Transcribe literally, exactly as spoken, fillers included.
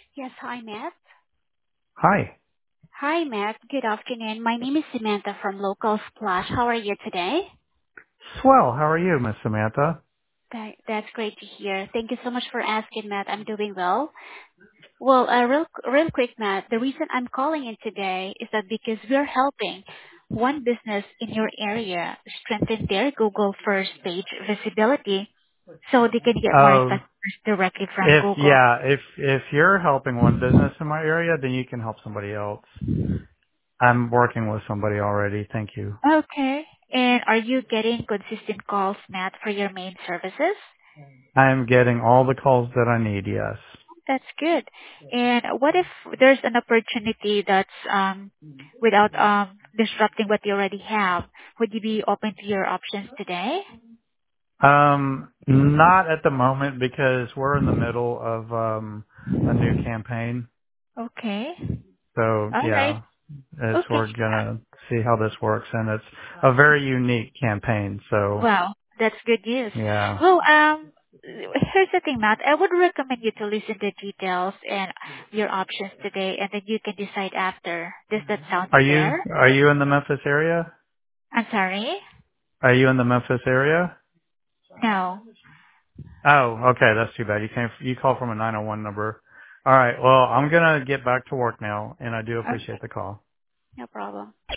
Yes, hi, Matt. Hi. Hi, Matt. Good afternoon. My name is Samantha from Local Splash. How are you today? Swell. How are you, Miss Samantha? That, that's great to hear. Thank you so much for asking, Matt. I'm doing well. Well, uh, real, real quick, Matt, the reason I'm calling in today is that because we're helping one business in your area strengthen their Google first page visibility so they can get more Oh, customers directly from if Google. yeah, if if you're helping one business in my area, then you can help somebody else. I'm working with somebody already. Thank you. Okay. And are you getting consistent calls, Matt, for your main services? I'm getting all the calls that I need. Yes. That's good. And what if there's an opportunity that's um, without um, disrupting what you already have? Would you be open to your options today? Um, not at the moment because we're in the middle of um a new campaign. Okay. So All right. yeah, it's Okay. we're gonna see how this works, and it's a very unique campaign. So Well, that's good news. yeah. Well, um, here's the thing, Matt. I would recommend you to listen to details and your options today, and then you can decide after. Does that sound Are you fair? are you in the Memphis area? I'm sorry? Are you in the Memphis area? No. Oh, okay, that's too bad. You came, you called from a nine oh one number. All right, well, I'm gonna get back to work now, and I do Okay. appreciate the call. No problem.